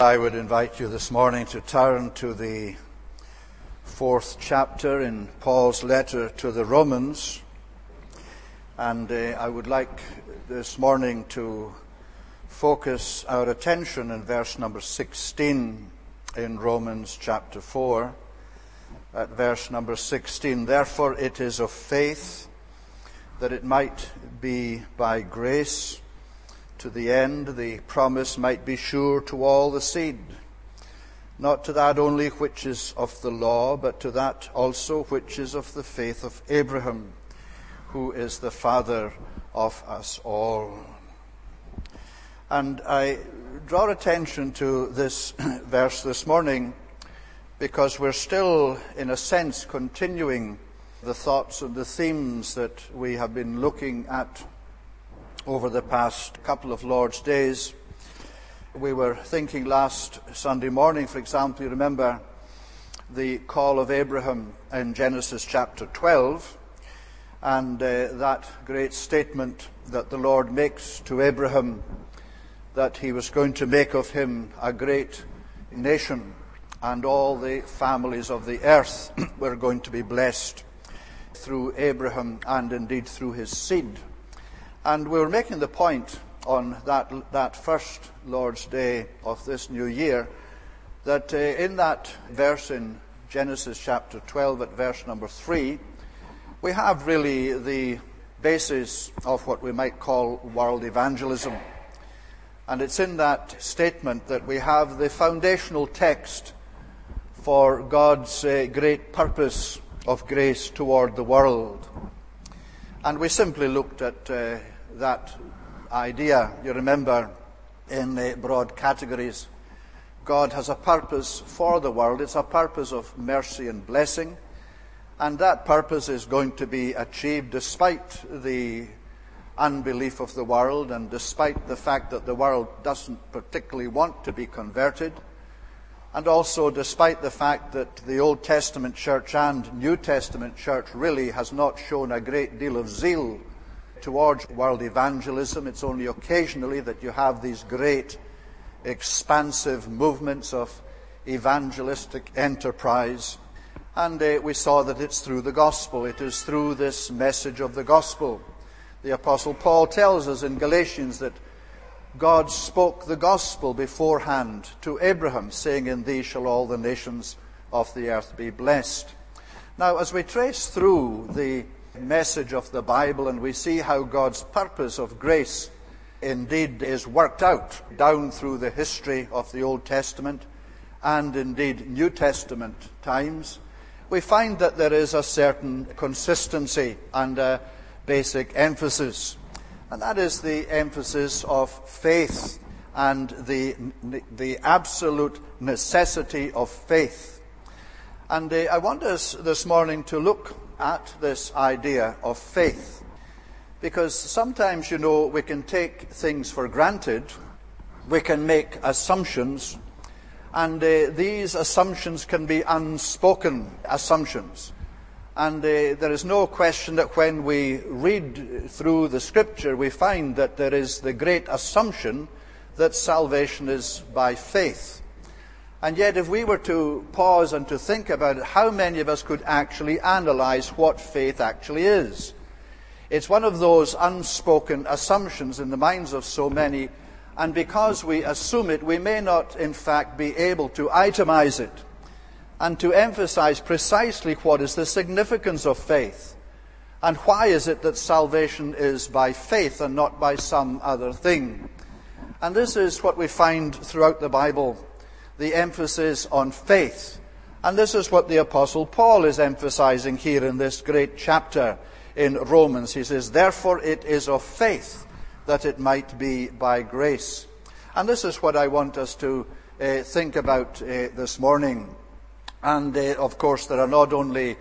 I would invite you this morning to turn to the 4th chapter in Paul's letter to the Romans. And I would like this morning to focus our attention in verse number 16 in Romans chapter 4. At verse number 16, therefore it is of faith that it might be by grace, to the end the promise might be sure to all the seed, not to that only which is of the law, but to that also which is of the faith of Abraham, who is the father of us all. And I draw attention to this verse this morning because we're still, in a sense, continuing the thoughts and the themes that we have been looking at over the past couple of Lord's days. We were thinking last Sunday morning, for example, you remember the call of Abraham in Genesis chapter 12, and that great statement that the Lord makes to Abraham, that he was going to make of him a great nation, and all the families of the earth were going to be blessed through Abraham and indeed through his seed. And we were making the point on that first Lord's Day of this new year that in that verse in Genesis chapter 12 at verse number 3, we have really the basis of what we might call world evangelism. And it's in that statement that we have the foundational text for God's great purpose of grace toward the world. And we simply looked at that idea, you remember, in broad categories. God has a purpose for the world. It's a purpose of mercy and blessing. And that purpose is going to be achieved despite the unbelief of the world and despite the fact that the world doesn't particularly want to be converted. And also despite the fact that the Old Testament church and New Testament church really has not shown a great deal of zeal towards world evangelism. It's only occasionally that you have these great expansive movements of evangelistic enterprise. And we saw that it's through the gospel. It is through this message of the gospel. The Apostle Paul tells us in Galatians that God spoke the gospel beforehand to Abraham, saying, "In thee shall all the nations of the earth be blessed." Now, as we trace through the message of the Bible and we see how God's purpose of grace indeed is worked out down through the history of the Old Testament and indeed New Testament times, we find that there is a certain consistency and a basic emphasis. And that is the emphasis of faith and the absolute necessity of faith. And I want us this morning to look at this idea of faith. Because sometimes, we can take things for granted. We can make assumptions. And these assumptions can be unspoken assumptions. And there is no question that when we read through the Scripture, we find that there is the great assumption that salvation is by faith. And yet, if we were to pause and to think about it, how many of us could actually analyze what faith actually is? It's one of those unspoken assumptions in the minds of so many, and because we assume it, we may not, in fact, be able to itemize it and to emphasize precisely what is the significance of faith. And why is it that salvation is by faith and not by some other thing? And this is what we find throughout the Bible, the emphasis on faith. And this is what the Apostle Paul is emphasizing here in this great chapter in Romans. He says, therefore it is of faith that it might be by grace. And this is what I want us to think about this morning. And of course there are not only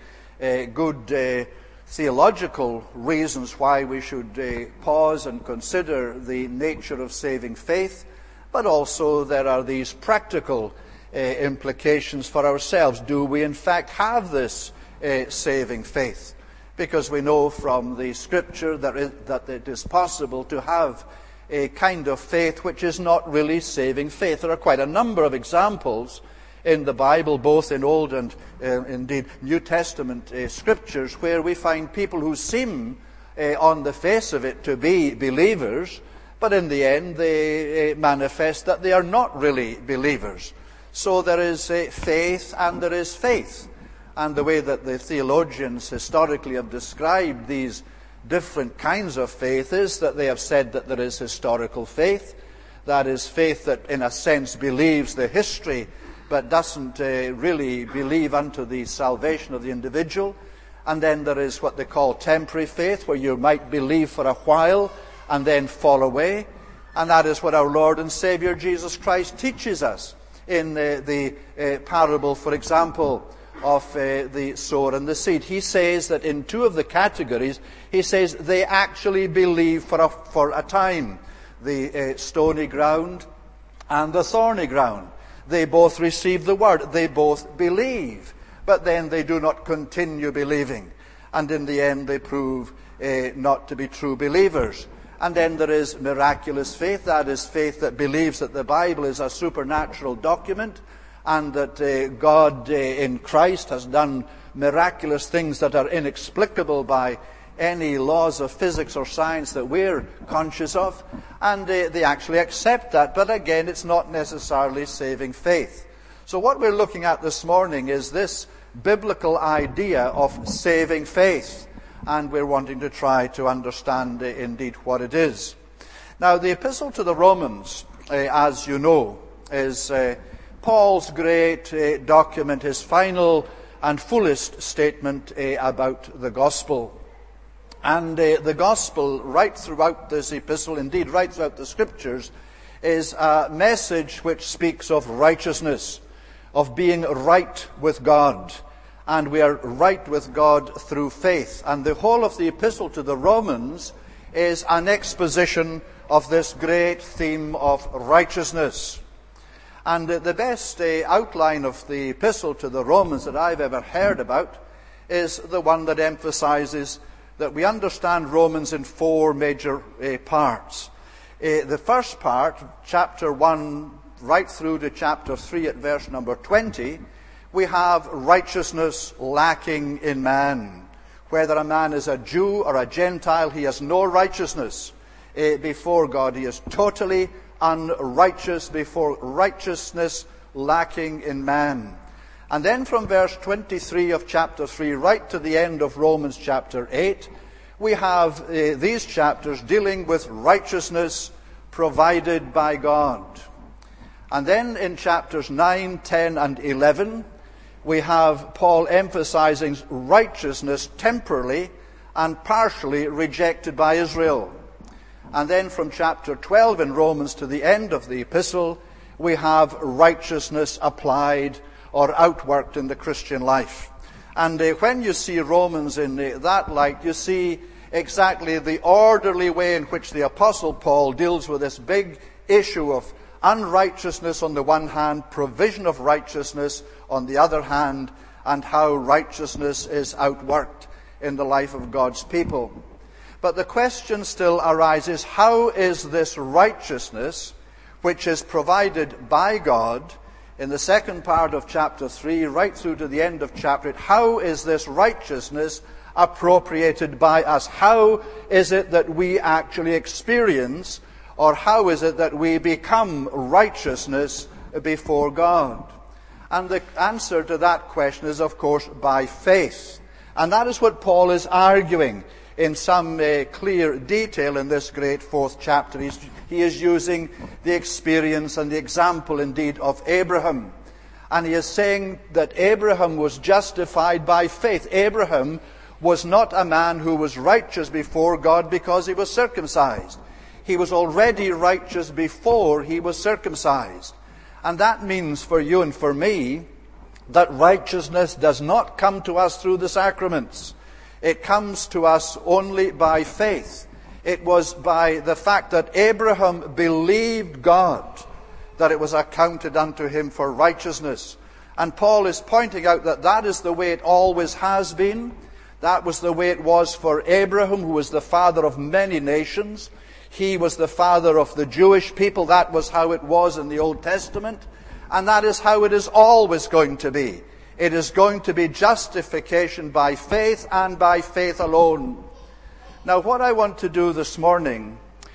good theological reasons why we should pause and consider the nature of saving faith, but also there are these practical implications for ourselves. Do we in fact have this saving faith? Because we know from the Scripture that it is possible to have a kind of faith which is not really saving faith. There are quite a number of examples in the Bible, both in Old and indeed New Testament scriptures, where we find people who seem on the face of it to be believers, but in the end they manifest that they are not really believers. So there is faith and there is faith. And the way that the theologians historically have described these different kinds of faith is that they have said that there is historical faith. That is faith that in a sense believes the history but doesn't really believe unto the salvation of the individual. And then there is what they call temporary faith, where you might believe for a while and then fall away. And that is what our Lord and Savior Jesus Christ teaches us in the parable, for example, of the sower and the seed. He says that in two of the categories, he says they actually believe for a time. The stony ground and the thorny ground. They both receive the word. They both believe. But then they do not continue believing. And in the end they prove not to be true believers. And then there is miraculous faith. That is faith that believes that the Bible is a supernatural document and that God in Christ has done miraculous things that are inexplicable by any laws of physics or science that we're conscious of. And they actually accept that. But again, it's not necessarily saving faith. So what we're looking at this morning is this biblical idea of saving faith. And we're wanting to try to understand indeed what it is. Now, the Epistle to the Romans, as you know, is Paul's great document, his final and fullest statement about the gospel. And the gospel, right throughout this epistle, indeed right throughout the scriptures, is a message which speaks of righteousness, of being right with God. And we are right with God through faith. And the whole of the epistle to the Romans is an exposition of this great theme of righteousness. And the best outline of the epistle to the Romans that I've ever heard about is the one that emphasizes that we understand Romans in four major parts. The first part, chapter 1, right through to chapter 3 at verse number 20, we have righteousness lacking in man. Whether a man is a Jew or a Gentile, he has no righteousness before God. He is totally unrighteous before righteousness lacking in man. And then from verse 23 of chapter 3 right to the end of Romans chapter 8, we have these chapters dealing with righteousness provided by God. And then in chapters 9, 10, and 11, we have Paul emphasizing righteousness temporarily and partially rejected by Israel. And then from chapter 12 in Romans to the end of the epistle, we have righteousness applied or outworked in the Christian life. And when you see Romans in that light, you see exactly the orderly way in which the Apostle Paul deals with this big issue of unrighteousness on the one hand, provision of righteousness on the other hand, and how righteousness is outworked in the life of God's people. But the question still arises, how is this righteousness, which is provided by God, in the second part of chapter 3, right through to the end of chapter 8, how is this righteousness appropriated by us? How is it that we actually experience, or how is it that we become righteousness before God? And the answer to that question is, of course, by faith. And that is what Paul is arguing in some clear detail in this great fourth chapter. He is using the experience and the example, indeed, of Abraham. And he is saying that Abraham was justified by faith. Abraham was not a man who was righteous before God because he was circumcised. He was already righteous before he was circumcised. And that means for you and for me that righteousness does not come to us through the sacraments. It comes to us only by faith. It was by the fact that Abraham believed God that it was accounted unto him for righteousness. And Paul is pointing out that that is the way it always has been. That was the way it was for Abraham, who was the father of many nations. He was the father of the Jewish people. That was how it was in the Old Testament. And that is how it is always going to be. It is going to be justification by faith and by faith alone. Now, what I want to do this morning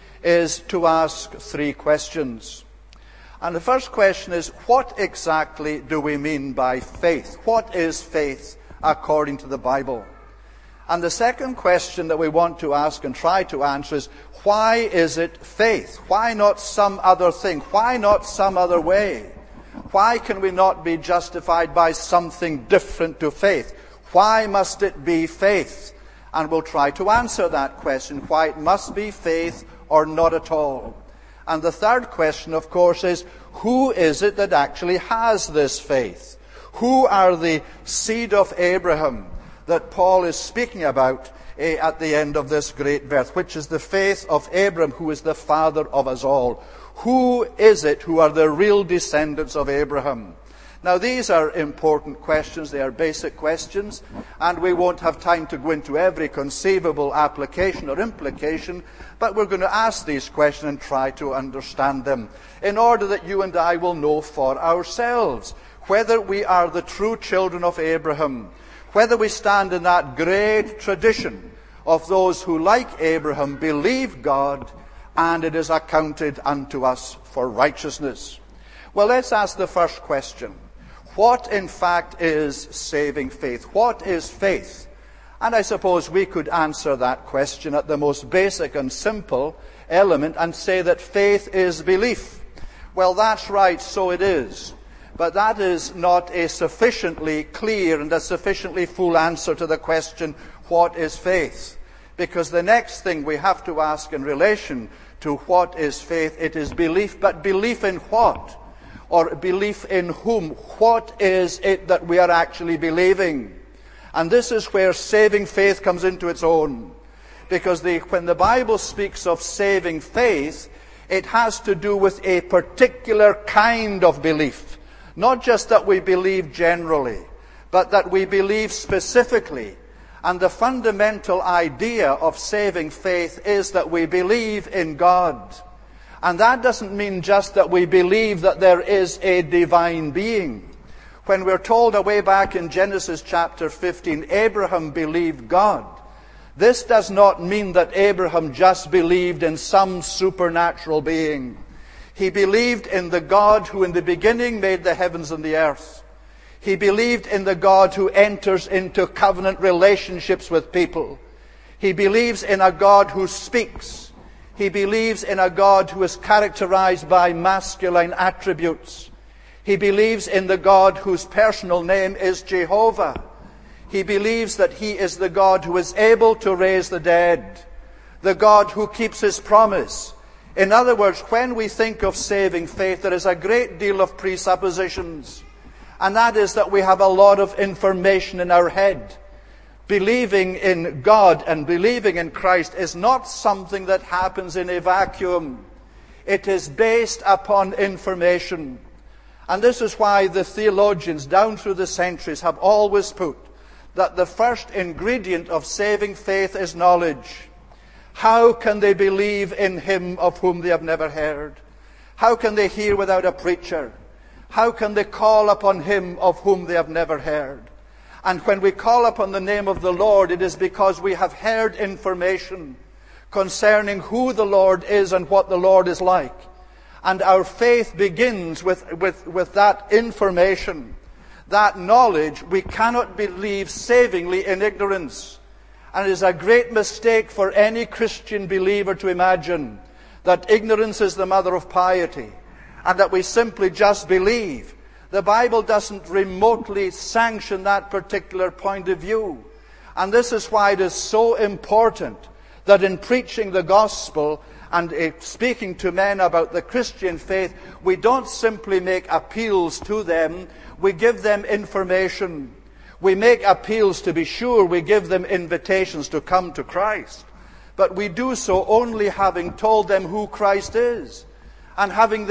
is to ask three questions. And the first question is, what exactly do we mean by faith? What is faith according to the Bible? And the second question that we want to ask and try to answer is, why is it faith? Why not some other thing? Why not some other way? Why can we not be justified by something different to faith? Why must it be faith? And we'll try to answer that question, why it must be faith or not at all. And the third question, of course, is who is it that actually has this faith? Who are the seed of Abraham that Paul is speaking about at the end of this great verse, which is the faith of Abraham, who is the father of us all? Who is it who are the real descendants of Abraham? Now, these are important questions. They are basic questions, and we won't have time to go into every conceivable application or implication, but we're going to ask these questions and try to understand them in order that you and I will know for ourselves whether we are the true children of Abraham, whether we stand in that great tradition of those who, like Abraham, believe God, and it is accounted unto us for righteousness. Well, let's ask the first question. What, in fact, is saving faith? What is faith? And I suppose we could answer that question at the most basic and simple element and say that faith is belief. Well, that's right, so it is. But that is not a sufficiently clear and a sufficiently full answer to the question, what is faith? Because the next thing we have to ask in relation to what is faith, it is belief, but belief in what? Or belief in whom? What is it that we are actually believing? And this is where saving faith comes into its own. Because when the Bible speaks of saving faith, it has to do with a particular kind of belief. Not just that we believe generally, but that we believe specifically. And the fundamental idea of saving faith is that we believe in God. And that doesn't mean just that we believe that there is a divine being. When we're told away back in Genesis chapter 15, Abraham believed God, this does not mean that Abraham just believed in some supernatural being. He believed in the God who in the beginning made the heavens and the earth. He believed in the God who enters into covenant relationships with people. He believes in a God who speaks. He believes in a God who is characterized by masculine attributes. He believes in the God whose personal name is Jehovah. He believes that He is the God who is able to raise the dead, the God who keeps His promise. In other words, when we think of saving faith, there is a great deal of presuppositions. And that is that we have a lot of information in our head. Believing in God and believing in Christ is not something that happens in a vacuum. It is based upon information. And this is why the theologians down through the centuries have always put that the first ingredient of saving faith is knowledge. How can they believe in Him of whom they have never heard? How can they hear without a preacher? How can they call upon Him of whom they have never heard? And when we call upon the name of the Lord, it is because we have heard information concerning who the Lord is and what the Lord is like. And our faith begins with that information, that knowledge. We cannot believe savingly in ignorance. And it is a great mistake for any Christian believer to imagine that ignorance is the mother of piety and that we simply just believe. The Bible doesn't remotely sanction that particular point of view. And this is why it is so important that in preaching the gospel and speaking to men about the Christian faith, we don't simply make appeals to them, we give them information. We make appeals to be sure, we give them invitations to come to Christ. But we do so only having told them who Christ is, and having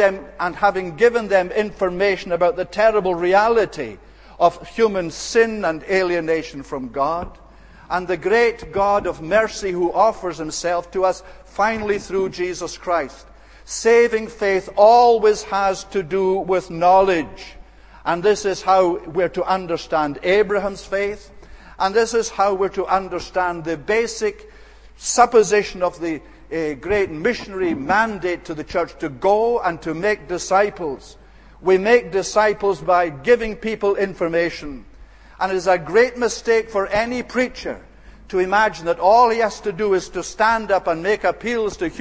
given them information about the terrible reality of human sin and alienation from God, and the great God of mercy who offers Himself to us finally through Jesus Christ. Saving faith always has to do with knowledge. And this is how we're to understand Abraham's faith. And this is how we're to understand the basic supposition of the great missionary mandate to the church to go and to make disciples. We make disciples by giving people information. And it is a great mistake for any preacher to imagine that all he has to do is to stand up and make appeals to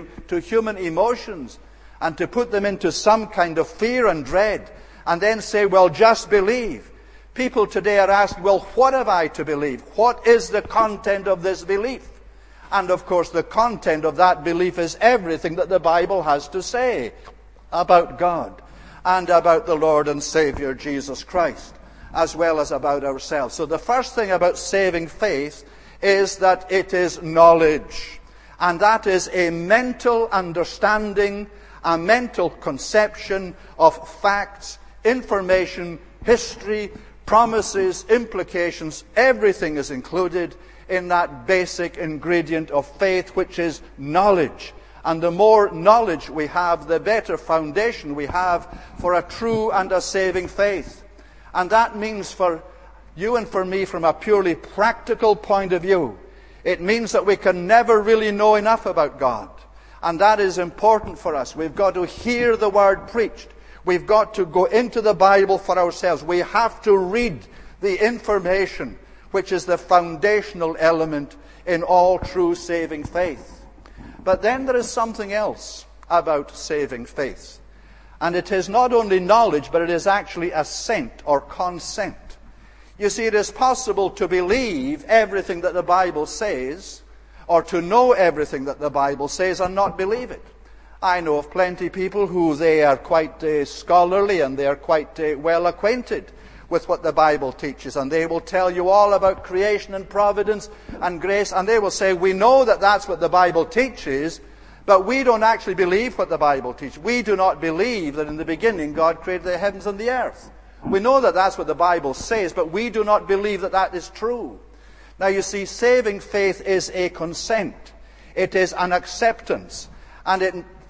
human emotions and to put them into some kind of fear and dread and then say, well, just believe. People today are asking, well, what have I to believe? What is the content of this belief? And of course, the content of that belief is everything that the Bible has to say about God and about the Lord and Savior Jesus Christ, as well as about ourselves. So the first thing about saving faith is that it is knowledge. And that is a mental understanding, a mental conception of facts, information, history, promises, implications. Everything is included in that basic ingredient of faith, which is knowledge. And the more knowledge we have, the better foundation we have for a true and a saving faith. And that means for you and for me, from a purely practical point of view, it means that we can never really know enough about God. And that is important for us. We've got to hear the word preached. We've got to go into the Bible for ourselves. We have to read the information, which is the foundational element in all true saving faith. But then there is something else about saving faith. And it is not only knowledge, but it is actually assent or consent. You see, it is possible to believe everything that the Bible says, or to know everything that the Bible says and not believe it. I know of plenty of people who they are quite scholarly and they are quite well acquainted with what the Bible teaches, and they will tell you all about creation and providence and grace, and they will say, we know that that's what the Bible teaches, but we don't actually believe what the Bible teaches. We do not believe that in the beginning God created the heavens and the earth. We know that that's what the Bible says, but we do not believe that that is true. Now you see, saving faith is a consent. It is an acceptance. And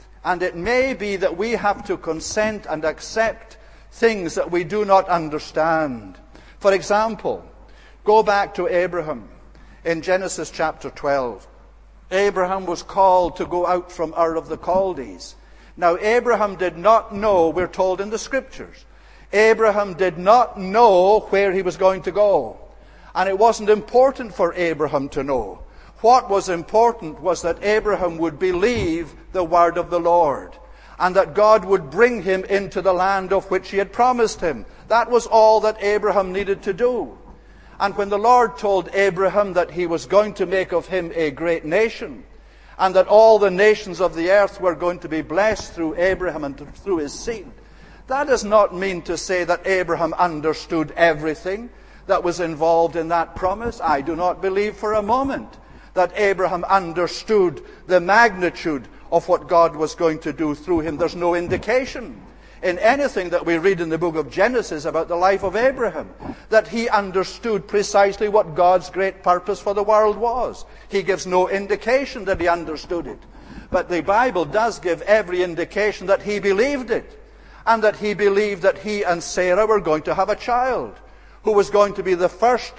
it may be that we have to consent and accept things that we do not understand. For example, go back to Abraham in Genesis chapter 12. Abraham was called to go out from Ur of the Chaldees. Now Abraham did not know, we're told in the Scriptures, Abraham did not know where he was going to go. And it wasn't important for Abraham to know. What was important was that Abraham would believe the word of the Lord, and that God would bring him into the land of which he had promised him. That was all that Abraham needed to do. And when the Lord told Abraham that he was going to make of him a great nation, and that all the nations of the earth were going to be blessed through Abraham and through his seed, that does not mean to say that Abraham understood everything that was involved in that promise. I do not believe for a moment that Abraham understood the magnitude of what God was going to do through him. There's no indication in anything that we read in the book of Genesis about the life of Abraham that he understood precisely what God's great purpose for the world was. He gives no indication that he understood it. But the Bible does give every indication that he believed it, and that he believed that he and Sarah were going to have a child who was going to be the first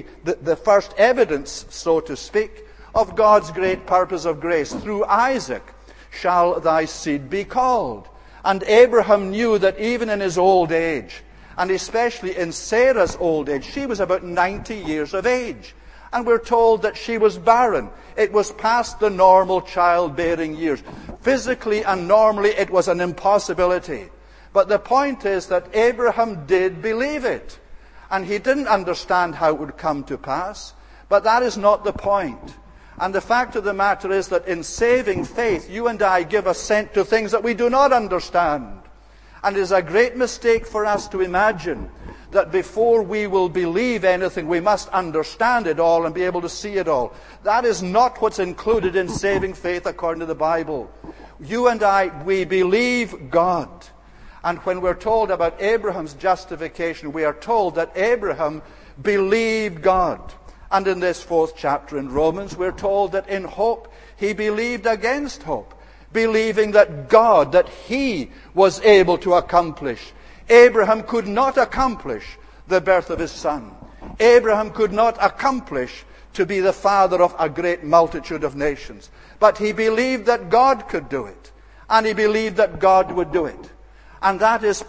evidence, so to speak, of God's great purpose of grace. Through Isaac shall thy seed be called. And Abraham knew that even in his old age, and especially in Sarah's old age, she was about 90 years of age. And we're told that she was barren. It was past the normal childbearing years. Physically and normally it was an impossibility. But the point is that Abraham did believe it. And he didn't understand how it would come to pass. But that is not the point. And the fact of the matter is that in saving faith, you and I give assent to things that we do not understand. And it is a great mistake for us to imagine that before we will believe anything, we must understand it all and be able to see it all. That is not what's included in saving faith according to the Bible. You and I, we believe God. And when we're told about Abraham's justification, we are told that Abraham believed God. And in this 4th chapter in Romans, we're told that in hope he believed against hope, believing that God, that he was able to accomplish. Abraham could not accomplish the birth of his son. Abraham could not accomplish to be the father of a great multitude of nations. But he believed that God could do it. And he believed that God would do it. And that is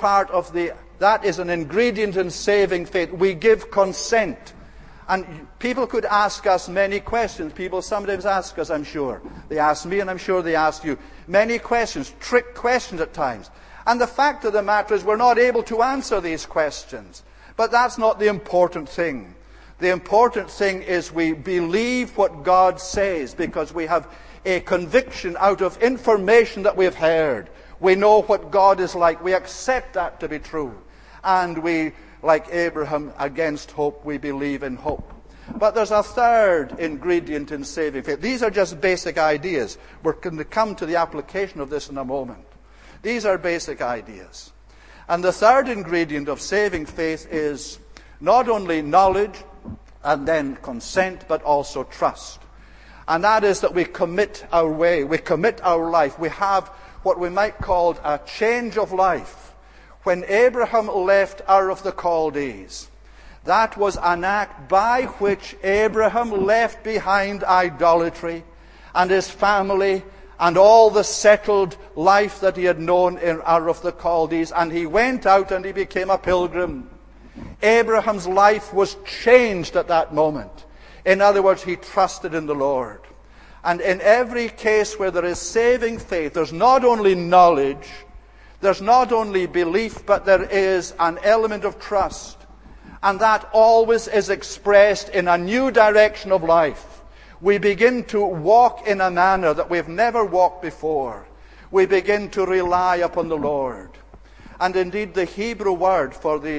that is an ingredient in saving faith. We give consent. And people could ask us many questions. People sometimes ask us, I'm sure. They ask me, and I'm sure they ask you. Many questions, trick questions at times. And the fact of the matter is we're not able to answer these questions. But that's not the important thing. The important thing is we believe what God says because we have a conviction out of information that we've heard. We know what God is like. We accept that to be true. And we, like Abraham, against hope, we believe in hope. But there's a third ingredient in saving faith. These are just basic ideas. We're going to come to the application of this in a moment. These are basic ideas. And the third ingredient of saving faith is not only knowledge and then consent, but also trust. And that is that we commit our way, we commit our life. We have what we might call a change of life. When Abraham left Ur of the Chaldees, that was an act by which Abraham left behind idolatry and his family and all the settled life that he had known in Ur of the Chaldees, and he went out and he became a pilgrim. Abraham's life was changed at that moment. In other words, he trusted in the Lord. And in every case where there is saving faith, there's not only knowledge, there's not only belief, but there is an element of trust. And that always is expressed in a new direction of life. We begin to walk in a manner that we've never walked before. We begin to rely upon the Lord. And indeed, the Hebrew word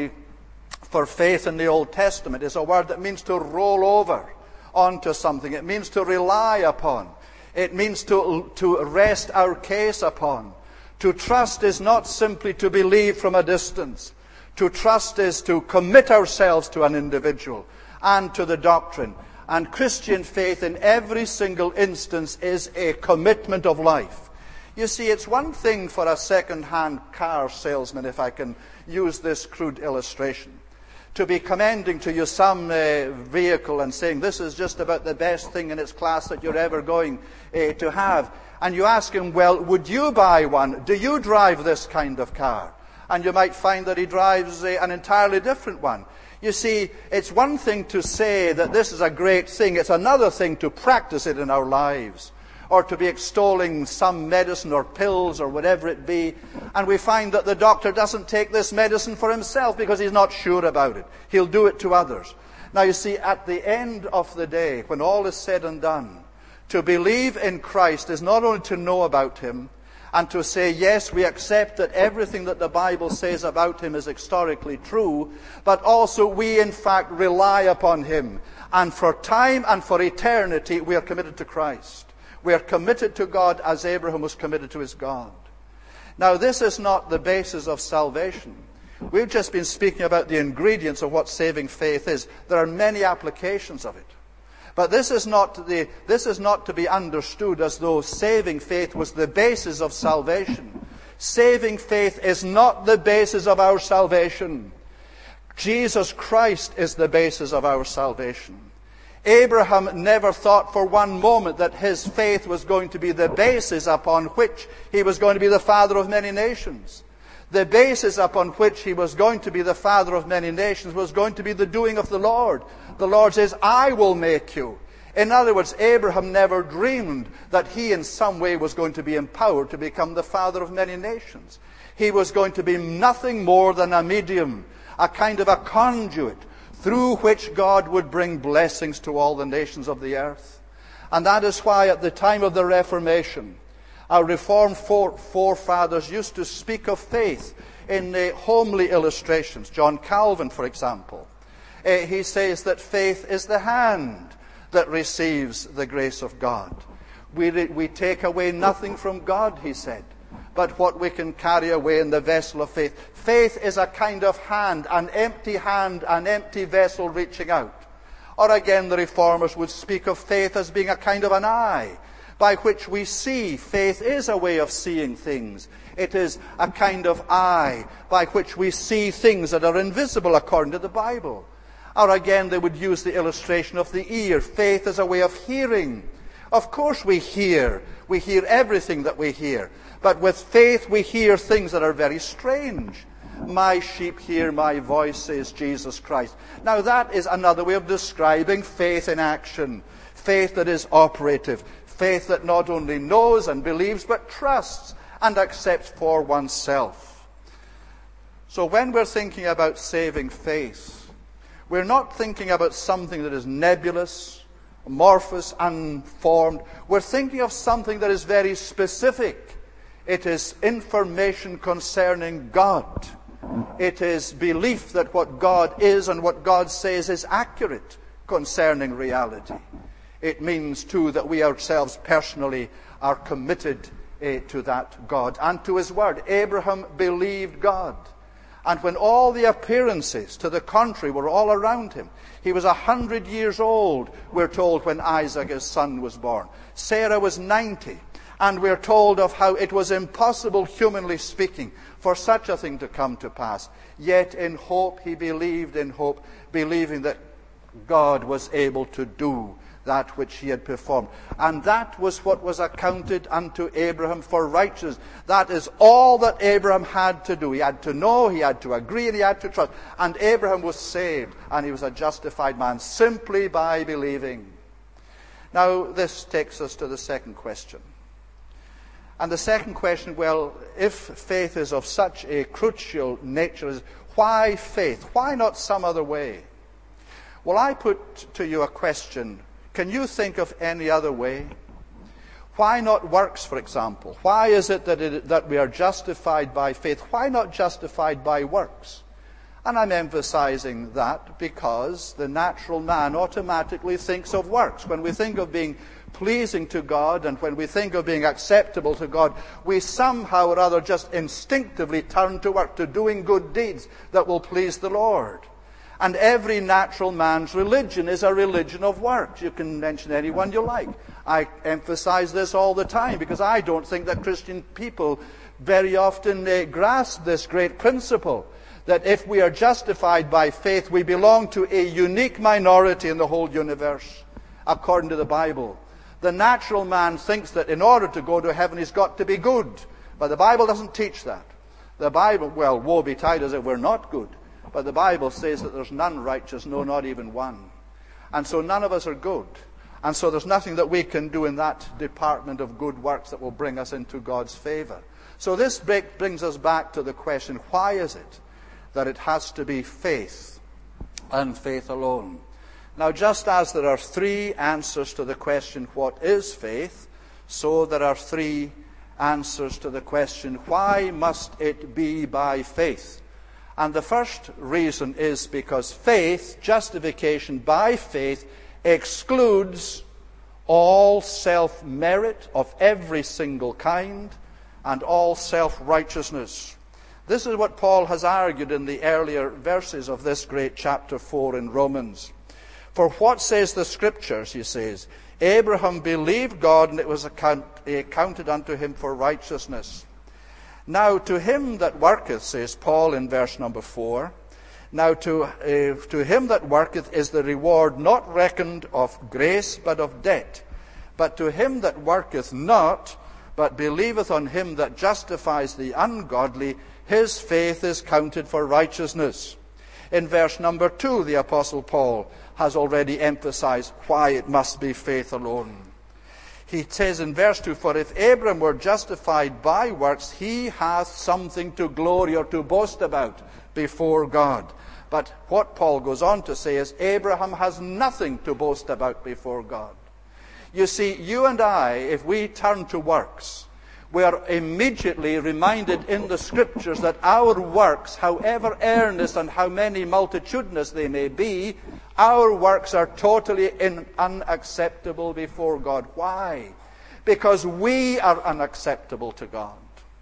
for faith in the Old Testament is a word that means to roll over onto something. It means to rely upon. It means to rest our case upon. To trust is not simply to believe from a distance. To trust is to commit ourselves to an individual and to the doctrine. And Christian faith in every single instance is a commitment of life. You see, it's one thing for a second-hand car salesman, if I can use this crude illustration, to be commending to you some vehicle and saying, this is just about the best thing in its class that you're ever going to have. And you ask him, well, would you buy one? Do you drive this kind of car? And you might find that he drives an entirely different one. You see, it's one thing to say that this is a great thing. It's another thing to practice it in our lives, or to be extolling some medicine or pills or whatever it be. And we find that the doctor doesn't take this medicine for himself because he's not sure about it. He'll do it to others. Now you see, at the end of the day, when all is said and done, to believe in Christ is not only to know about him, and to say, yes, we accept that everything that the Bible says about him is historically true, but also we in fact rely upon him. And for time and for eternity, we are committed to Christ. We are committed to God as Abraham was committed to his God. Now, this is not the basis of salvation. We've just been speaking about the ingredients of what saving faith is. There are many applications of it. But this is not to be understood as though saving faith was the basis of salvation. Saving faith is not the basis of our salvation. Jesus Christ is the basis of our salvation. Abraham never thought for one moment that his faith was going to be the basis upon which he was going to be the father of many nations. The basis upon which he was going to be the father of many nations was going to be the doing of the Lord. The Lord says, I will make you. In other words, Abraham never dreamed that he in some way was going to be empowered to become the father of many nations. He was going to be nothing more than a medium, a kind of a conduit through which God would bring blessings to all the nations of the earth. And that is why at the time of the Reformation, our Reformed forefathers used to speak of faith in homely illustrations. John Calvin, for example, he says that faith is the hand that receives the grace of God. We take away nothing from God, he said, but what we can carry away in the vessel of faith. Faith is a kind of hand, an empty vessel reaching out. Or again, the Reformers would speak of faith as being a kind of an eye by which we see. Faith is a way of seeing things. It is a kind of eye by which we see things that are invisible according to the Bible. Or again, they would use the illustration of the ear. Faith is a way of hearing. Of course we hear. We hear everything that we hear. But with faith we hear things that are very strange. My sheep hear my voice, says Jesus Christ. Now that is another way of describing faith in action. Faith that is operative. Faith that not only knows and believes, but trusts and accepts for oneself. So when we're thinking about saving faith, we're not thinking about something that is nebulous, amorphous, unformed. We're thinking of something that is very specific. It is information concerning God. It is belief that what God is and what God says is accurate concerning reality. It means, too, that we ourselves personally are committed to that God and to His Word. Abraham believed God. And when all the appearances to the contrary were all around him, he was 100 years old, we're told, when Isaac, his son, was born. Sarah was 90. And we're told of how it was impossible, humanly speaking, for such a thing to come to pass. Yet in hope, he believed in hope, believing that God was able to do that which he had performed. And that was what was accounted unto Abraham for righteousness. That is all that Abraham had to do. He had to know, he had to agree, and he had to trust. And Abraham was saved, and he was a justified man simply by believing. Now, this takes us to the second question. And the second question, well, if faith is of such a crucial nature, is why faith? Why not some other way? Well, I put to you a question. Can you think of any other way? Why not works, for example? Why is it that we are justified by faith? Why not justified by works? And I'm emphasizing that because the natural man automatically thinks of works. When we think of being pleasing to God and when we think of being acceptable to God, we somehow or other just instinctively turn to work, to doing good deeds that will please the Lord. And every natural man's religion is a religion of works. You can mention anyone you like. I emphasize this all the time because I don't think that Christian people very often grasp this great principle, that if we are justified by faith, we belong to a unique minority in the whole universe, according to the Bible. The natural man thinks that in order to go to heaven, he's got to be good. But the Bible doesn't teach that. The Bible, well, woe betide us if we're not good. But the Bible says that there's none righteous, no, not even one. And so none of us are good. And so there's nothing that we can do in that department of good works that will bring us into God's favor. So this brings us back to the question, why is it that it has to be faith and faith alone? Now, just as there are three answers to the question, what is faith? So there are three answers to the question, why must it be by faith? And the first reason is because faith, justification by faith, excludes all self-merit of every single kind and all self-righteousness. This is what Paul has argued in the earlier verses of this great chapter 4 in Romans. For what says the Scriptures, he says, Abraham believed God and it was accounted unto him for righteousness. Now to him that worketh, says Paul in verse number 4, now to him that worketh is the reward not reckoned of grace but of debt. But to him that worketh not, but believeth on him that justifies the ungodly, his faith is counted for righteousness. In verse number 2, the Apostle Paul has already emphasized why it must be faith alone. He says in verse 2, for if Abram were justified by works, he hath something to glory or to boast about before God. But what Paul goes on to say is, Abraham has nothing to boast about before God. You see, you and I, if we turn to works, we are immediately reminded in the Scriptures that our works, however earnest and how many multitudinous they may be, our works are totally unacceptable before God. Why? Because we are unacceptable to God.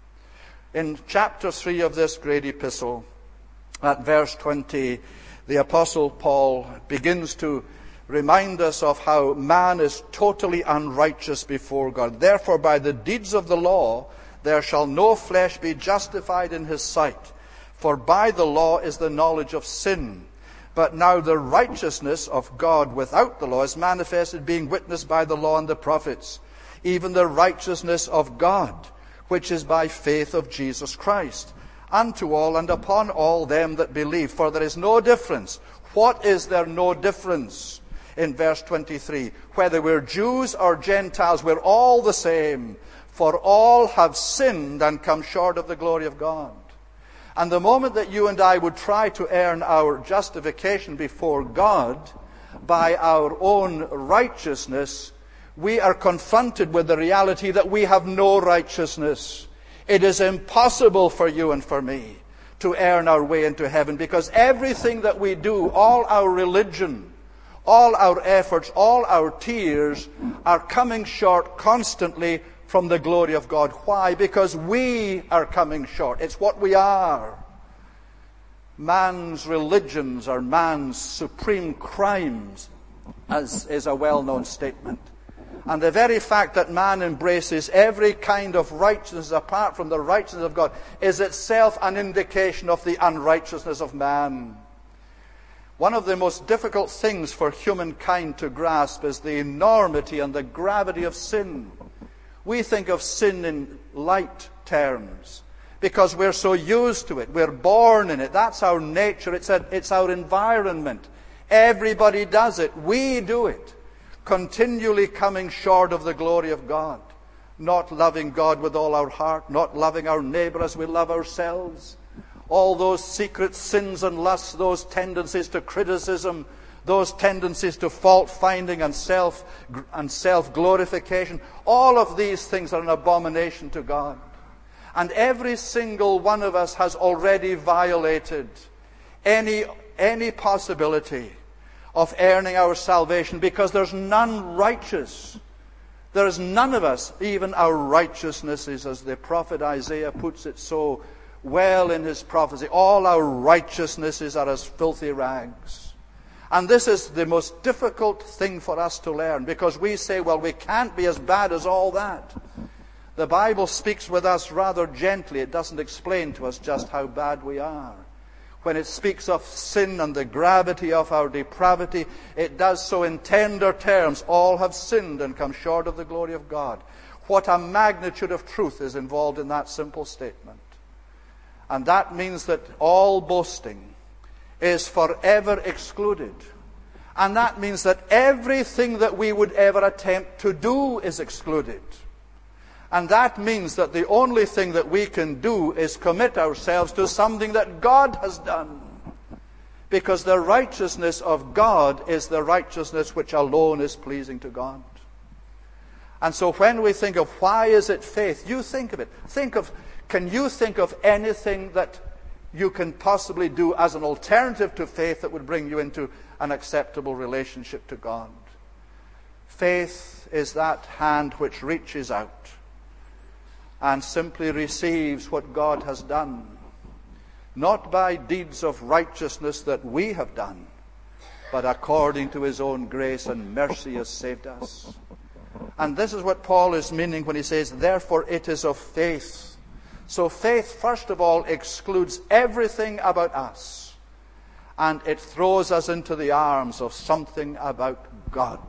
In chapter 3 of this great epistle, at verse 20, the Apostle Paul begins to remind us of how man is totally unrighteous before God. Therefore, by the deeds of the law, there shall no flesh be justified in his sight. For by the law is the knowledge of sin. But now the righteousness of God without the law is manifested, being witnessed by the law and the prophets, even the righteousness of God, which is by faith of Jesus Christ, unto all and upon all them that believe. For there is no difference. What is there no difference? In verse 23, whether we're Jews or Gentiles, we're all the same. For all have sinned and come short of the glory of God. And the moment that you and I would try to earn our justification before God by our own righteousness, we are confronted with the reality that we have no righteousness. It is impossible for you and for me to earn our way into heaven, because everything that we do, all our religion, all our efforts, all our tears, are coming short constantly from the glory of God. Why? Because we are coming short. It's what we are. Man's religions are man's supreme crimes, as is a well-known statement. And the very fact that man embraces every kind of righteousness apart from the righteousness of God is itself an indication of the unrighteousness of man. One of the most difficult things for humankind to grasp is the enormity and the gravity of sin. We think of sin in light terms because we're so used to it. We're born in it. That's our nature. It's our environment. Everybody does it. We do it. Continually coming short of the glory of God. Not loving God with all our heart. Not loving our neighbor as we love ourselves. All those secret sins and lusts, those tendencies to criticism, those tendencies to fault-finding and self-glorification, all of these things are an abomination to God. And every single one of us has already violated any possibility of earning our salvation, because there's none righteous. There is none of us, even our righteousness is, as the prophet Isaiah puts it so well in his prophecy, all our righteousnesses are as filthy rags. And this is the most difficult thing for us to learn, because we say, well, we can't be as bad as all that. The Bible speaks with us rather gently. It doesn't explain to us just how bad we are. When it speaks of sin and the gravity of our depravity, it does so in tender terms. All have sinned and come short of the glory of God. What a magnitude of truth is involved in that simple statement. And that means that all boasting is forever excluded. And that means that everything that we would ever attempt to do is excluded. And that means that the only thing that we can do is commit ourselves to something that God has done. Because the righteousness of God is the righteousness which alone is pleasing to God. And so when we think of why is it faith, you think of it. Can you think of anything that you can possibly do as an alternative to faith that would bring you into an acceptable relationship to God? Faith is that hand which reaches out and simply receives what God has done, not by deeds of righteousness that we have done, but according to his own grace and mercy has saved us. And this is what Paul is meaning when he says, therefore it is of faith. So faith, first of all, excludes everything about us, and it throws us into the arms of something about God,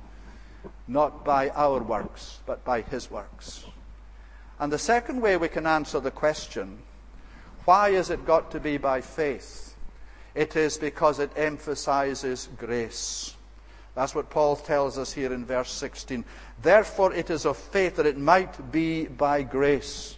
not by our works, but by his works. And the second way we can answer the question, why has it got to be by faith? It is because it emphasizes grace. That's what Paul tells us here in verse 16. Therefore it is of faith that it might be by grace.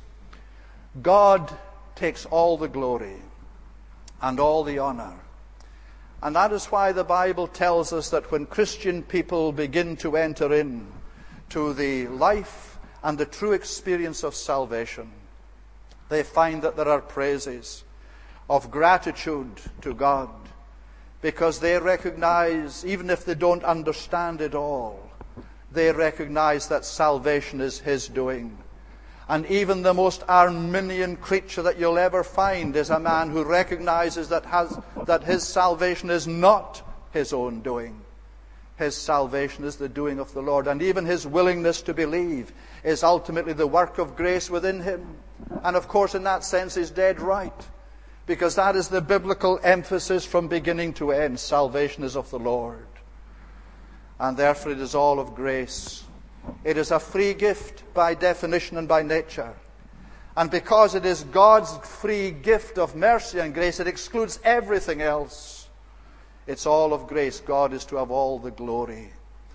God takes all the glory and all the honor. And that is why the Bible tells us that when Christian people begin to enter in to the life and the true experience of salvation, they find that there are praises of gratitude to God, because they recognize, even if they don't understand it all, they recognize that salvation is his doing. And even the most Arminian creature that you'll ever find is a man who recognizes that his salvation is not his own doing. His salvation is the doing of the Lord, and even his willingness to believe is ultimately the work of grace within him. And of course, in that sense, he's dead right, because that is the biblical emphasis from beginning to end. Salvation is of the Lord, and therefore it is all of grace. It is a free gift by definition and by nature. And because it is God's free gift of mercy and grace, it excludes everything else. It's all of grace. God is to have all the glory.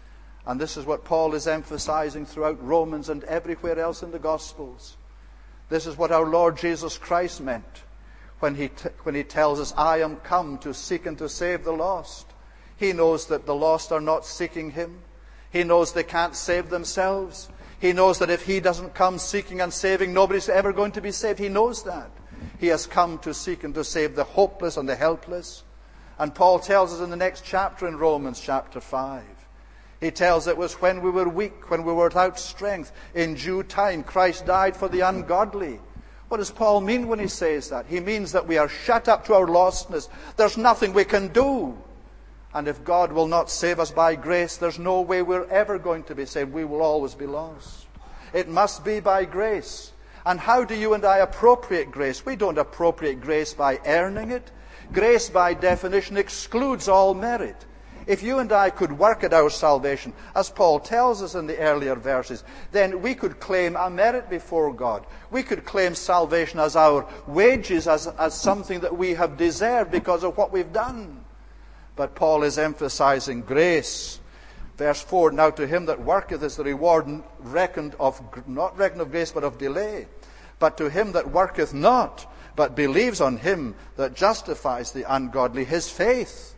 And this is what Paul is emphasizing throughout Romans and everywhere else in the Gospels. This is what our Lord Jesus Christ meant when he tells us, I am come to seek and to save the lost. He knows that the lost are not seeking him. He knows they can't save themselves. He knows that if he doesn't come seeking and saving, nobody's ever going to be saved. He knows that. He has come to seek and to save the hopeless and the helpless. And Paul tells us in the next chapter in Romans chapter 5. He tells it was when we were weak, when we were without strength, in due time, Christ died for the ungodly. What does Paul mean when he says that? He means that we are shut up to our lostness. There's nothing we can do. And if God will not save us by grace, there's no way we're ever going to be saved. We will always be lost. It must be by grace. And how do you and I appropriate grace? We don't appropriate grace by earning it. Grace, by definition, excludes all merit. If you and I could work at our salvation, as Paul tells us in the earlier verses, then we could claim a merit before God. We could claim salvation as our wages, as something that we have deserved because of what we've done. But Paul is emphasizing grace. Verse 4, now to him that worketh is the reward not reckoned of grace, but of delay. But to him that worketh not, but believes on him that justifies the ungodly, his faith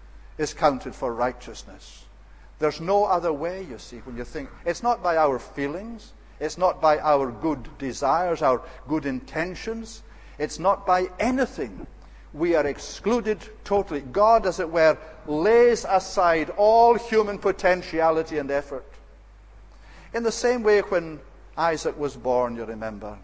is counted for righteousness. There's no other way, you see, when you think. It's not by our feelings. It's not by our good desires, our good intentions. It's not by anything. We are excluded totally. God, as it were, lays aside all human potentiality and effort. In the same way when Isaac was born, you remember.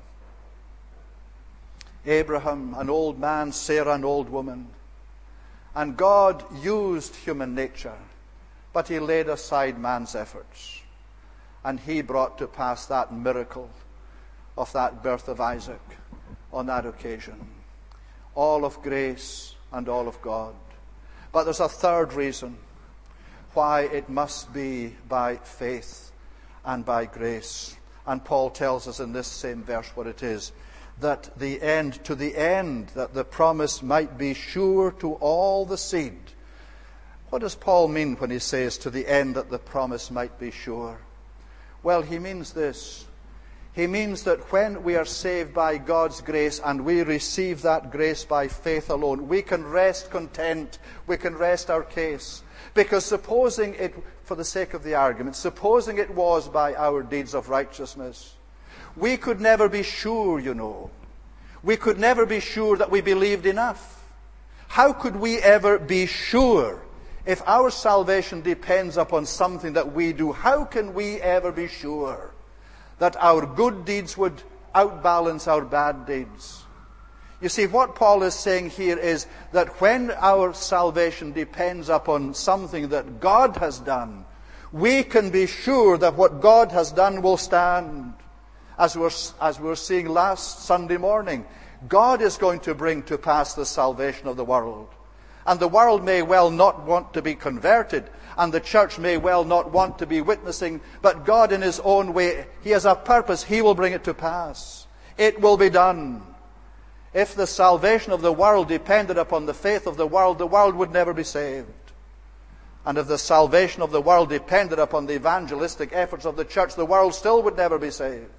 Abraham, an old man, Sarah, an old woman. And God used human nature, but he laid aside man's efforts. And he brought to pass that miracle of that birth of Isaac on that occasion. All of grace and all of God. But there's a third reason why it must be by faith and by grace. And Paul tells us in this same verse what it is. That to the end, that the promise might be sure to all the seed. What does Paul mean when he says to the end that the promise might be sure? Well, he means this. He means that when we are saved by God's grace and we receive that grace by faith alone, we can rest content, we can rest our case. Because supposing it, for the sake of the argument, supposing it was by our deeds of righteousness, we could never be sure, you know. We could never be sure that we believed enough. How could we ever be sure if our salvation depends upon something that we do? How can we ever be sure that our good deeds would outbalance our bad deeds? You see, what Paul is saying here is that when our salvation depends upon something that God has done, we can be sure that what God has done will stand. As we were seeing last Sunday morning, God is going to bring to pass the salvation of the world. And the world may well not want to be converted, and the church may well not want to be witnessing, but God in his own way, he has a purpose. He will bring it to pass. It will be done. If the salvation of the world depended upon the faith of the world would never be saved. And if the salvation of the world depended upon the evangelistic efforts of the church, the world still would never be saved.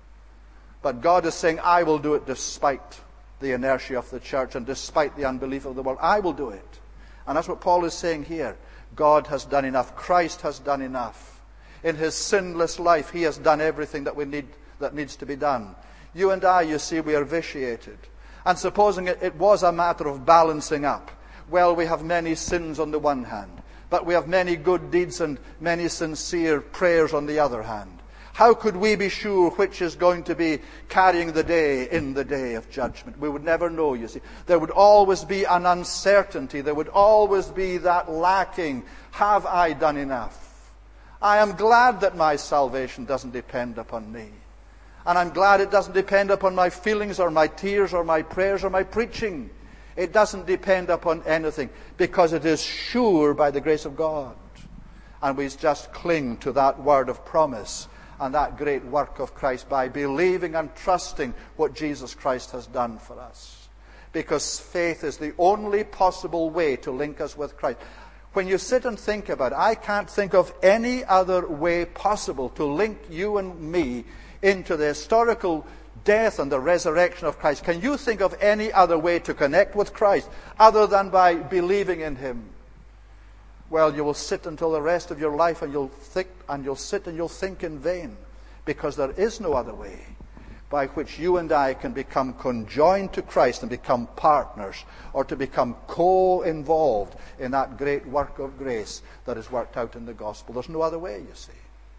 But God is saying, I will do it despite the inertia of the church and despite the unbelief of the world. I will do it. And that's what Paul is saying here. God has done enough. Christ has done enough. In his sinless life, he has done everything that needs to be done. You and I, you see, we are vitiated. And supposing it was a matter of balancing up, well, we have many sins on the one hand, but we have many good deeds and many sincere prayers on the other hand. How could we be sure which is going to be carrying the day in the day of judgment? We would never know, you see. There would always be an uncertainty. There would always be that lacking. Have I done enough? I am glad that my salvation doesn't depend upon me. And I'm glad it doesn't depend upon my feelings or my tears or my prayers or my preaching. It doesn't depend upon anything, because it is sure by the grace of God. And we just cling to that word of promise and that great work of Christ by believing and trusting what Jesus Christ has done for us. Because faith is the only possible way to link us with Christ. When you sit and think about it, I can't think of any other way possible to link you and me into the historical death and the resurrection of Christ. Can you think of any other way to connect with Christ other than by believing in Him? Well, you will sit until the rest of your life and you'll think in vain, because there is no other way by which you and I can become conjoined to Christ and become partners, or to become co-involved in that great work of grace that is worked out in the gospel. There's no other way, you see.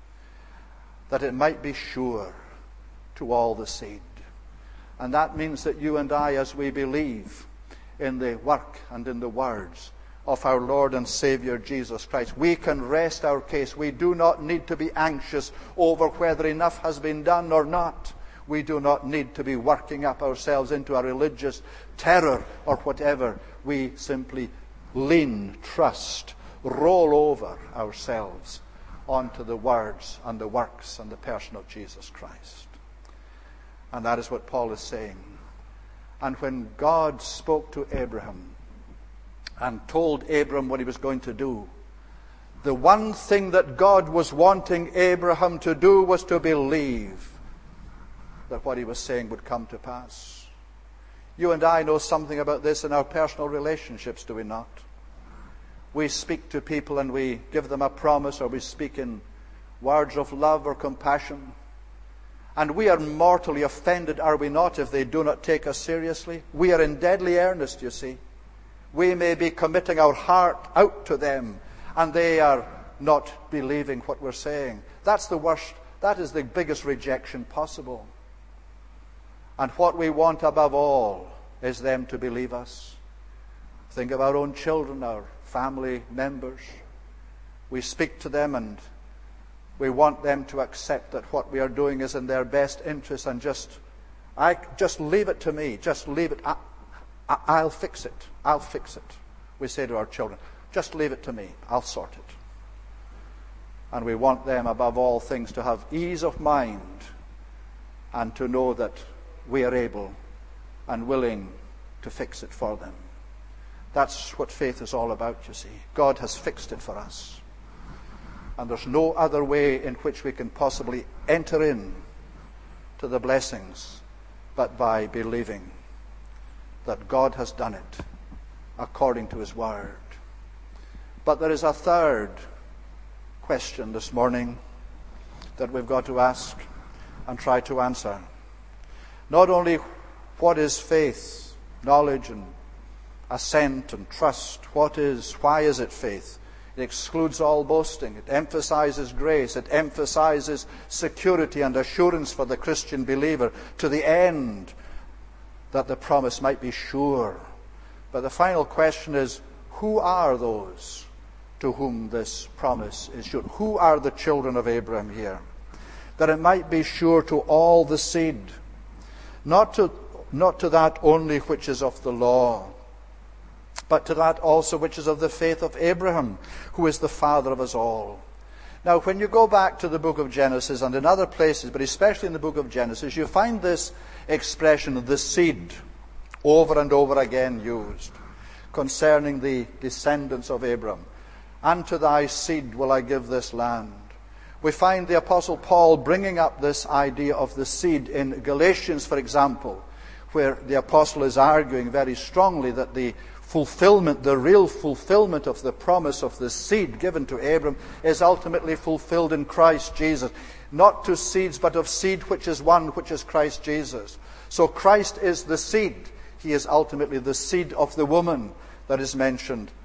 That it might be sure to all the seed. And that means that you and I, as we believe in the work and in the words of our Lord and Savior Jesus Christ, we can rest our case. We do not need to be anxious over whether enough has been done or not. We do not need to be working up ourselves into a religious terror or whatever. We simply lean, trust, roll over ourselves onto the words and the works and the person of Jesus Christ. And that is what Paul is saying. And when God spoke to Abraham and told Abraham what he was going to do, the one thing that God was wanting Abraham to do was to believe that what he was saying would come to pass. You and I know something about this in our personal relationships, do we not? We speak to people and we give them a promise, or we speak in words of love or compassion. And we are mortally offended, are we not, if they do not take us seriously? We are in deadly earnest, you see. We may be committing our heart out to them, and they are not believing what we're saying. That's the worst. That is the biggest rejection possible. And what we want above all is them to believe us. Think of our own children, our family members. We speak to them and we want them to accept that what we are doing is in their best interest, and just leave it to me. Just leave it. I'll fix it. I'll fix it. We say to our children, just leave it to me. I'll sort it. And we want them above all things to have ease of mind and to know that we are able and willing to fix it for them. That's what faith is all about, you see. God has fixed it for us. And there's no other way in which we can possibly enter in to the blessings but by believing that God has done it according to His Word. But there is a third question this morning that we've got to ask and try to answer. Not only what is faith, knowledge and assent and trust, why is it faith? It excludes all boasting. It emphasizes grace. It emphasizes security and assurance for the Christian believer, to the end that the promise might be sure. But the final question is, who are those to whom this promise is sure? Who are the children of Abraham here? That it might be sure to all the seed, not to that only which is of the law, but to that also which is of the faith of Abraham, who is the father of us all. Now, when you go back to the book of Genesis and in other places, but especially in the book of Genesis, you find this expression, the seed, over and over again used concerning the descendants of Abraham. And to thy seed will I give this land. We find the Apostle Paul bringing up this idea of the seed in Galatians, for example, where the Apostle is arguing very strongly that the real fulfillment of the promise of the seed given to Abram is ultimately fulfilled in Christ Jesus. Not to seeds, but of seed which is one, which is Christ Jesus. So Christ is the seed. He is ultimately the seed of the woman that is mentioned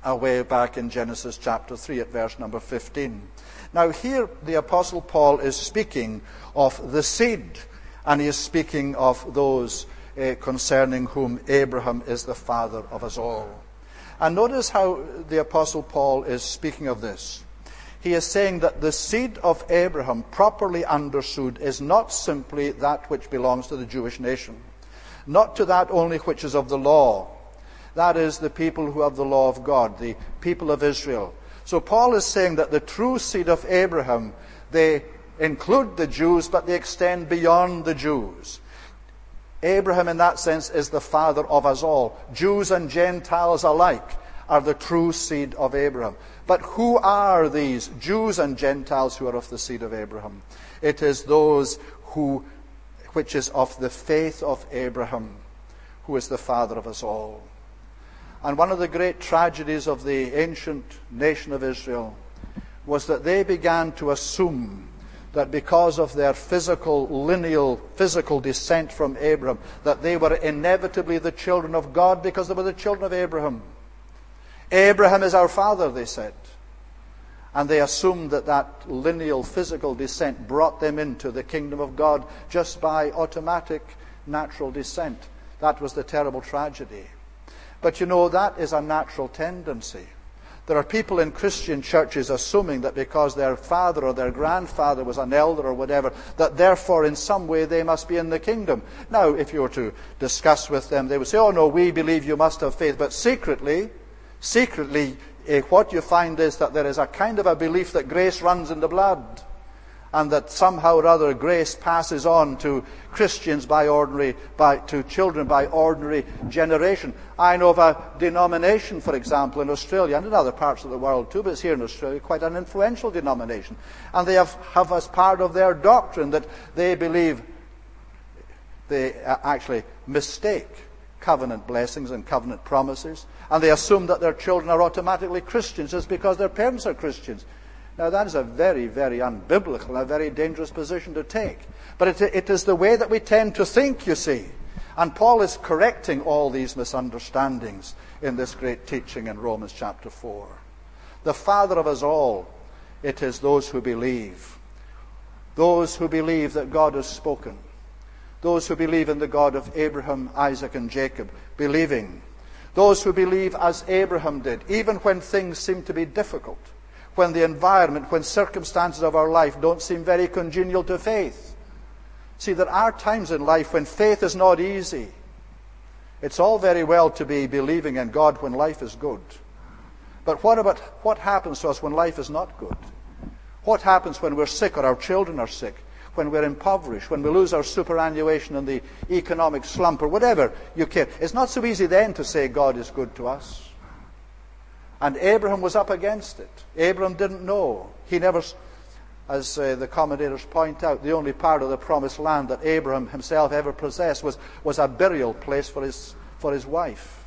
way back in Genesis chapter 3 at verse number 15. Now here the Apostle Paul is speaking of the seed, and he is speaking of those concerning whom Abraham is the father of us all. And notice how the Apostle Paul is speaking of this. He is saying that the seed of Abraham, properly understood, is not simply that which belongs to the Jewish nation, not to that only which is of the law. That is, the people who have the law of God, the people of Israel. So Paul is saying that the true seed of Abraham, they include the Jews, but they extend beyond the Jews. Abraham, in that sense, is the father of us all. Jews and Gentiles alike are the true seed of Abraham. But who are these Jews and Gentiles who are of the seed of Abraham? It is those which is of the faith of Abraham, who is the father of us all. And one of the great tragedies of the ancient nation of Israel was that they began to assume that because of their lineal descent from Abraham, that they were inevitably the children of God because they were the children of Abraham. Abraham is our father, they said. And they assumed that lineal physical descent brought them into the kingdom of God just by automatic natural descent. That was the terrible tragedy. But you know, that is a natural tendency. There are people in Christian churches assuming that because their father or their grandfather was an elder or whatever, that therefore in some way they must be in the kingdom. Now, if you were to discuss with them, they would say, oh no, we believe you must have faith. But secretly, what you find is that there is a kind of a belief that grace runs in the blood, and that somehow or other grace passes on to Christians to children by ordinary generation. I know of a denomination, for example, in Australia and in other parts of the world too, but it's here in Australia, quite an influential denomination. And they have as part of their doctrine that they believe they actually mistake covenant blessings and covenant promises, and they assume that their children are automatically Christians just because their parents are Christians. Now that is a very, very unbiblical and a very dangerous position to take. But it is the way that we tend to think, you see. And Paul is correcting all these misunderstandings in this great teaching in Romans chapter 4. The father of us all, it is those who believe. Those who believe that God has spoken. Those who believe in the God of Abraham, Isaac, and Jacob, believing. Those who believe as Abraham did, even when things seem to be difficult. When the environment, when circumstances of our life don't seem very congenial to faith. See, there are times in life when faith is not easy. It's all very well to be believing in God when life is good. But what happens to us when life is not good? What happens when we're sick or our children are sick? When we're impoverished? When we lose our superannuation in the economic slump or whatever you care? It's not so easy then to say God is good to us. And Abraham was up against it. Abraham didn't know. He never, as the commentators point out, the only part of the promised land that Abraham himself ever possessed was a burial place for his wife.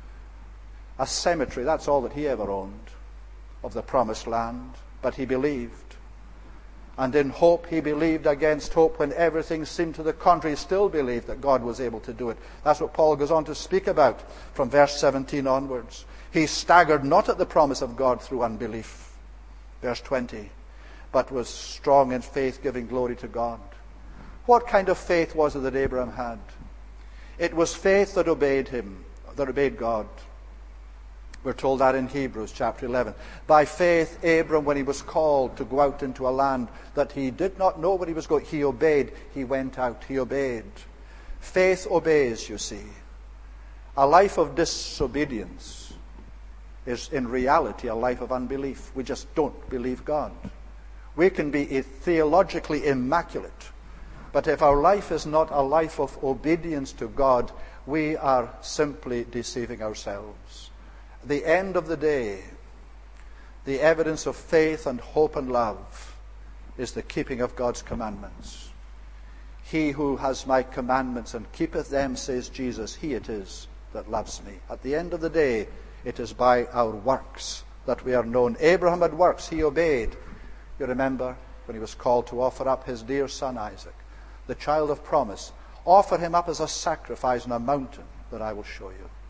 A cemetery, that's all that he ever owned of the promised land. But he believed. And in hope, he believed against hope. When everything seemed to the contrary, he still believed that God was able to do it. That's what Paul goes on to speak about from verse 17 onwards. He staggered not at the promise of God through unbelief. Verse 20. But was strong in faith, giving glory to God. What kind of faith was it that Abraham had? It was faith that obeyed him, that obeyed God. We're told that in Hebrews chapter 11. By faith, Abram, when he was called to go out into a land that he did not know where he was going, he obeyed. He went out. He obeyed. Faith obeys, you see. A life of disobedience is in reality a life of unbelief. We just don't believe God. We can be theologically immaculate, but if our life is not a life of obedience to God, we are simply deceiving ourselves. The end of the day, the evidence of faith and hope and love is the keeping of God's commandments. He who has my commandments and keepeth them, says Jesus, he it is that loves me. At the end of the day, it is by our works that we are known. Abraham had works. He obeyed. You remember when he was called to offer up his dear son Isaac, the child of promise. Offer him up as a sacrifice on a mountain that I will show you.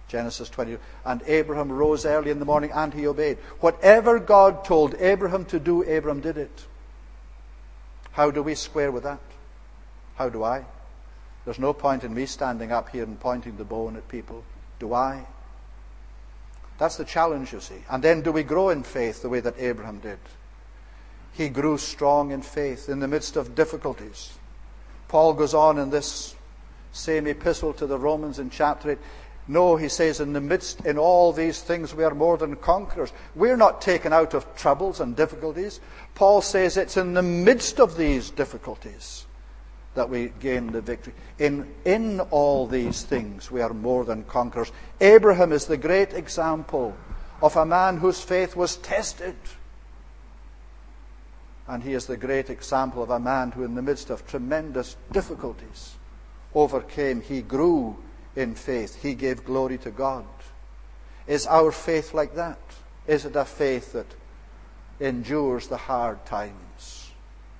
Genesis 20. And Abraham rose early in the morning and he obeyed. Whatever God told Abraham to do, Abraham did it. How do we square with that? How do I? There's no point in me standing up here and pointing the bone at people. Do I? That's the challenge, you see. And then do we grow in faith the way that Abraham did? He grew strong in faith in the midst of difficulties. Paul goes on in this same epistle to the Romans in chapter 8. No, he says, in all these things we are more than conquerors. We're not taken out of troubles and difficulties. Paul says it's in the midst of these difficulties that we gain the victory. In all these things we are more than conquerors. Abraham is the great example of a man whose faith was tested. And he is the great example of a man who in the midst of tremendous difficulties overcame. He grew in faith. He gave glory to God. Is our faith like that? Is it a faith that endures the hard times?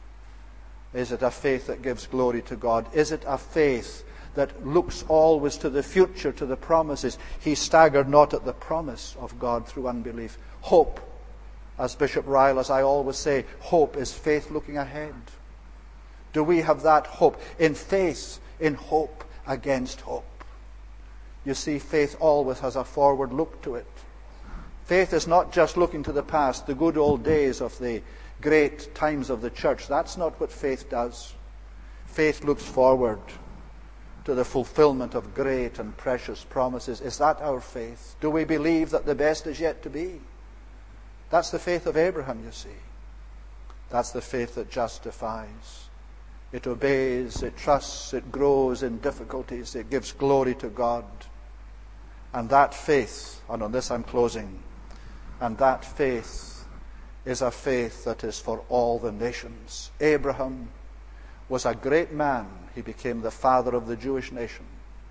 Is it a faith that gives glory to God? Is it a faith that looks always to the future, to the promises? He staggered not at the promise of God through unbelief. Hope, as Bishop Ryle, as I always say, hope is faith looking ahead. Do we have that hope? In faith, in hope against hope. You see, faith always has a forward look to it. Faith is not just looking to the past, the good old days of the great times of the church. That's not what faith does. Faith looks forward to the fulfillment of great and precious promises. Is that our faith? Do we believe that the best is yet to be? That's the faith of Abraham, you see. That's the faith that justifies. It obeys, it trusts, it grows in difficulties, it gives glory to God. And that faith, and on this I'm closing, and that faith is a faith that is for all the nations. Abraham was a great man. He became the father of the Jewish nation.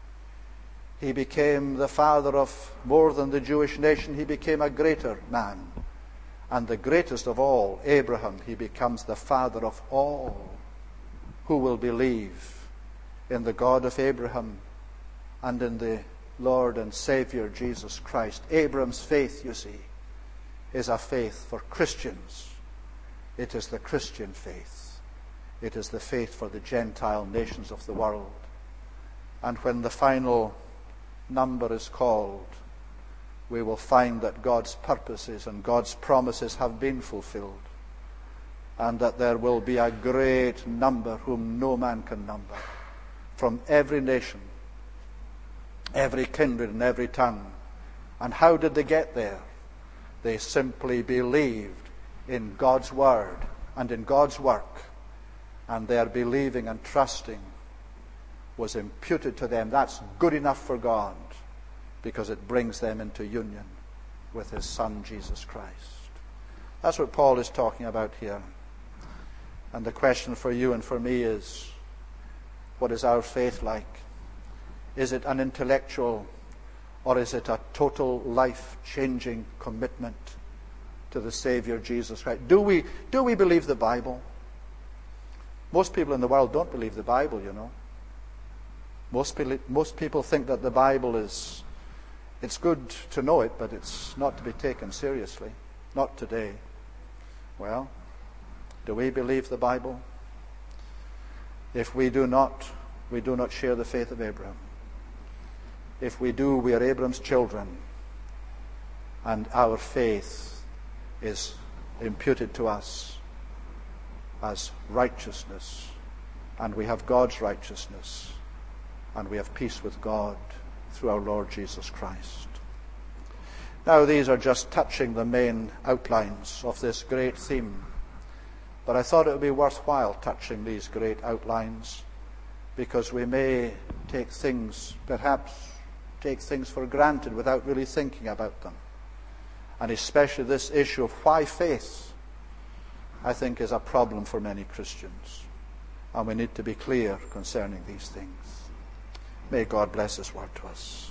He became the father of more than the Jewish nation. He became a greater man. And the greatest of all, Abraham, he becomes the father of all who will believe in the God of Abraham and in the Lord and Savior Jesus Christ. Abraham's faith, you see, is a faith for Christians. It is the Christian faith. It is the faith for the Gentile nations of the world. And when the final number is called, we will find that God's purposes and God's promises have been fulfilled, and that there will be a great number whom no man can number, from every nation, every kindred and every tongue. And how did they get there? They simply believed in God's word and in God's work, and their believing and trusting was imputed to them. That's good enough for God, because it brings them into union with his Son, Jesus Christ. That's what Paul is talking about here. And the question for you and for me is, what is our faith like? Is it an intellectual, or is it a total life-changing commitment to the Savior Jesus Christ? Do we believe the Bible? Most people in the world don't believe the Bible, you know. Most people think that the Bible is, it's good to know it, but it's not to be taken seriously. Not today. Well, do we believe the Bible? If we do not share the faith of Abraham. If we do, we are Abraham's children, and our faith is imputed to us as righteousness, and we have God's righteousness, and we have peace with God through our Lord Jesus Christ. Now, these are just touching the main outlines of this great theme, but I thought it would be worthwhile touching these great outlines, because we may perhaps take things for granted without really thinking about them. And especially this issue of why faith, I think, is a problem for many Christians. And we need to be clear concerning these things. May God bless his word to us.